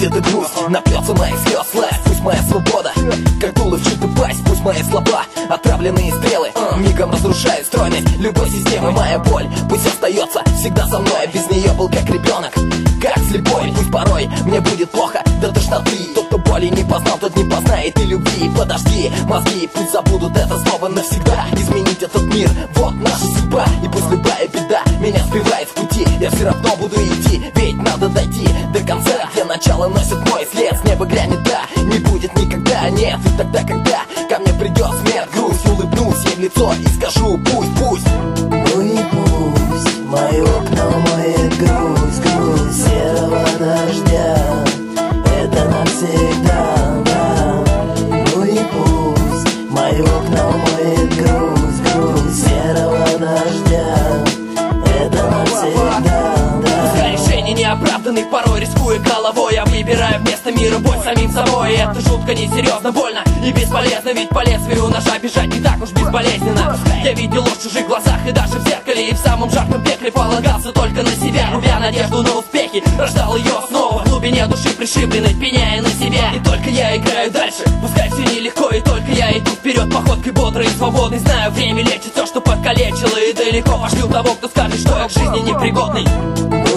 где-то грусть, напьется моих слез власть. Пусть моя свобода, как дуло в чью-то пасть. Пусть мои слова, отравленные стрелы, мигом разрушают стройность любой системы. Моя боль пусть остается всегда со мной. Без нее был как ребенок, как слепой. Пусть порой мне будет плохо до тошноты. Тот, кто боли не познал, тот не познает и любви. Подожди, мозги пусть забудут это слово навсегда. Изменить этот мир, вот наша судьба. И пусть любая беда меня сбивает в пути, я все равно буду идти, ведь надо дойти до конца, где начало носит мой след. С неба глянет, да, не будет никогда, нет. И тогда, когда ко мне придет смерть, грусть, улыбнусь ей в лицо и скажу: пусть. Ну и пусть мои окна умоет грусть, грусть серого дождя. Это навсегда, да. Ну и пусть мои окна умоет грусть, грусть серого дождя. Это навсегда, да. Пускай решение неоправданных, порой рискуя головой, я выбираю вместо мира бой самим собой. И это жутко, несерьезно, больно и бесполезно, ведь по лезвию ножа бежать не так уж безболезненно. Я видел ложь в чужих глазах и даже в зеркале, и в самом жарком пекле полагался только на себя, губя надежду на успехи, рождал ее снова в глубине души пришибленной, пеняя на себя. И только я играю дальше, пускай все нелегко, и только я иду вперед походкой бодрой и свободной. Знаю, время лечит все, что покалечило, и далеко пошлю того, кто скажет, что я к жизни непригодный.